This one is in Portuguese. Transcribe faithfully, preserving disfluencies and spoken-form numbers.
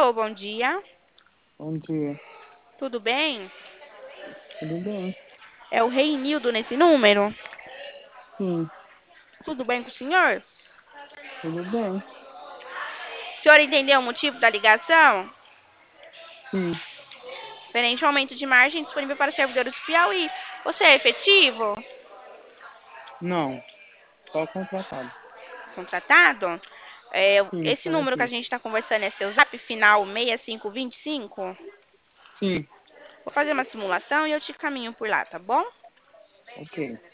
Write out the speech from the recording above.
Alô, bom dia. Bom dia. Tudo bem? Tudo bem? É o Reinildo nesse número? Sim, Tudo bem com o senhor? tudo bem. O senhor entendeu o motivo da ligação? Sim, Referente ao aumento de margem disponível para servidores do Piauí. Você é efetivo? não, só contratado. Contratado? É, Sim, esse só número que a aqui. gente está conversando é seu zap final seis cinco dois cinco? Sim, Vou fazer uma simulação e eu te caminho por lá, tá bom? ok.